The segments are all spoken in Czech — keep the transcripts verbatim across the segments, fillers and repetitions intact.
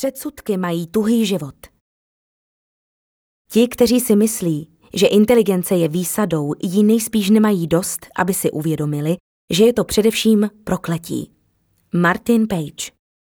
Předsudky mají tuhý život. Ti, kteří si myslí, že inteligence je výsadou, ji nejspíš nemají dost, aby si uvědomili, že je to především prokletí. Martin Page.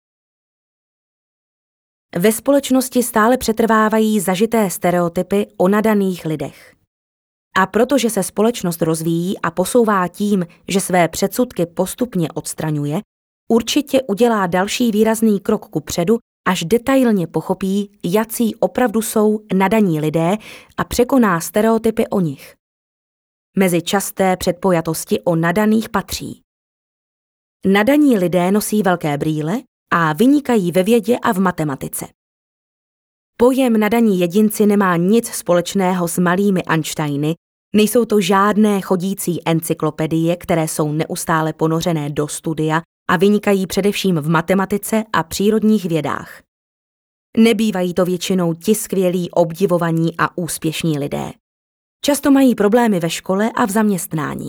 Ve společnosti stále přetrvávají zažité stereotypy o nadaných lidech. A protože se společnost rozvíjí a posouvá tím, že své předsudky postupně odstraňuje, určitě udělá další výrazný krok kupředu, až detailně pochopí, jací opravdu jsou nadaní lidé a překoná stereotypy o nich. Mezi časté předpojatosti o nadaných patří: nadaní lidé nosí velké brýle a vynikají ve vědě a v matematice. Pojem nadaní jedinci nemá nic společného s malými Einsteiny, nejsou to žádné chodící encyklopedie, které jsou neustále ponořené do studia a vynikají především v matematice a přírodních vědách. Nebývají to většinou ti skvělí, obdivovaní a úspěšní lidé. Často mají problémy ve škole a v zaměstnání.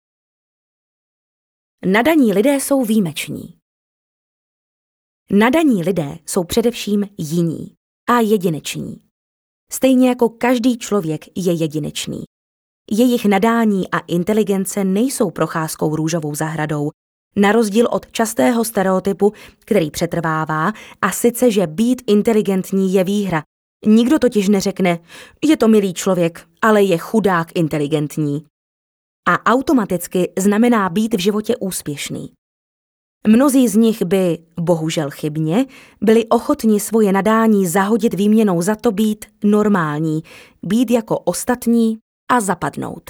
Nadaní lidé jsou výjimeční. Nadaní lidé jsou především jiní a jedineční. Stejně jako každý člověk je jedinečný. Jejich nadání a inteligence nejsou procházkou růžovou zahradou, na rozdíl od častého stereotypu, který přetrvává, a sice, že být inteligentní je výhra. Nikdo totiž neřekne, je to milý člověk, ale je chudák inteligentní. A automaticky znamená být v životě úspěšný. Mnozí z nich by, bohužel chybně, byli ochotni svoje nadání zahodit výměnou za to být normální, být jako ostatní a zapadnout.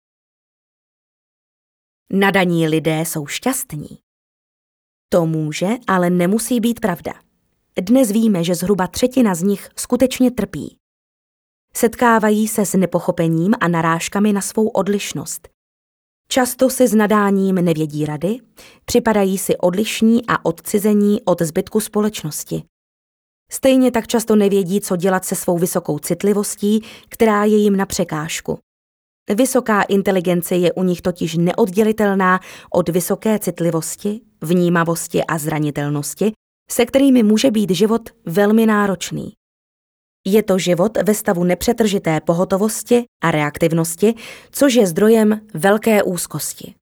Nadaní lidé jsou šťastní. To může, ale nemusí být pravda. Dnes víme, že zhruba třetina z nich skutečně trpí. Setkávají se s nepochopením a narážkami na svou odlišnost. Často si s nadáním nevědí rady, připadají si odlišní a odcizení od zbytku společnosti. Stejně tak často nevědí, co dělat se svou vysokou citlivostí, která je jim na překážku. Vysoká inteligence je u nich totiž neoddělitelná od vysoké citlivosti, vnímavosti a zranitelnosti, se kterými může být život velmi náročný. Je to život ve stavu nepřetržité pohotovosti a reaktivnosti, což je zdrojem velké úzkosti.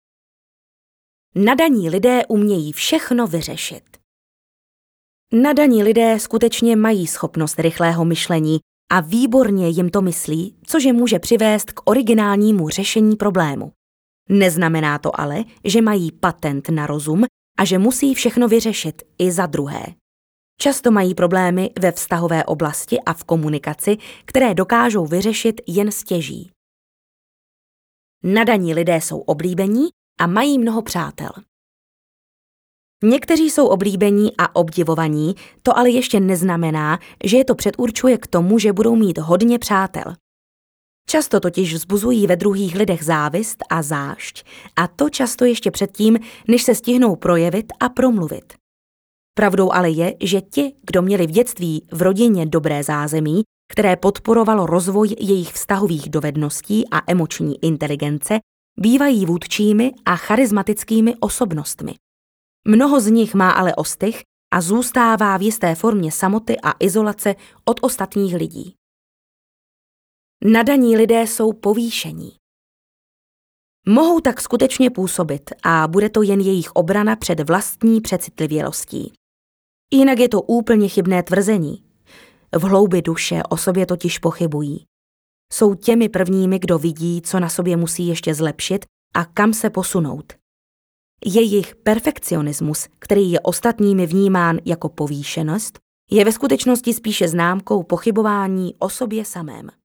Nadaní lidé umějí všechno vyřešit. Nadaní lidé skutečně mají schopnost rychlého myšlení a výborně jim to myslí, což je může přivést k originálnímu řešení problému. Neznamená to ale, že mají patent na rozum a že musí všechno vyřešit i za druhé. Často mají problémy ve vztahové oblasti a v komunikaci, které dokážou vyřešit jen stěží. Nadaní lidé jsou oblíbení a mají mnoho přátel. Někteří jsou oblíbení a obdivovaní, to ale ještě neznamená, že je to předurčuje k tomu, že budou mít hodně přátel. Často totiž vzbuzují ve druhých lidech závist a zášť, a to často ještě předtím, než se stihnou projevit a promluvit. Pravdou ale je, že ti, kdo měli v dětství v rodině dobré zázemí, které podporovalo rozvoj jejich vztahových dovedností a emoční inteligence, bývají vůdčími a charismatickými osobnostmi. Mnoho z nich má ale ostych a zůstává v jisté formě samoty a izolace od ostatních lidí. Nadaní lidé jsou povýšení. Mohou tak skutečně působit a bude to jen jejich obrana před vlastní přecitlivělostí. Jinak je to úplně chybné tvrzení. V hloubi duše o sobě totiž pochybují. Jsou těmi prvními, kdo vidí, co na sobě musí ještě zlepšit a kam se posunout. Jejich perfekcionismus, který je ostatními vnímán jako povýšenost, je ve skutečnosti spíše známkou pochybování o sobě samém.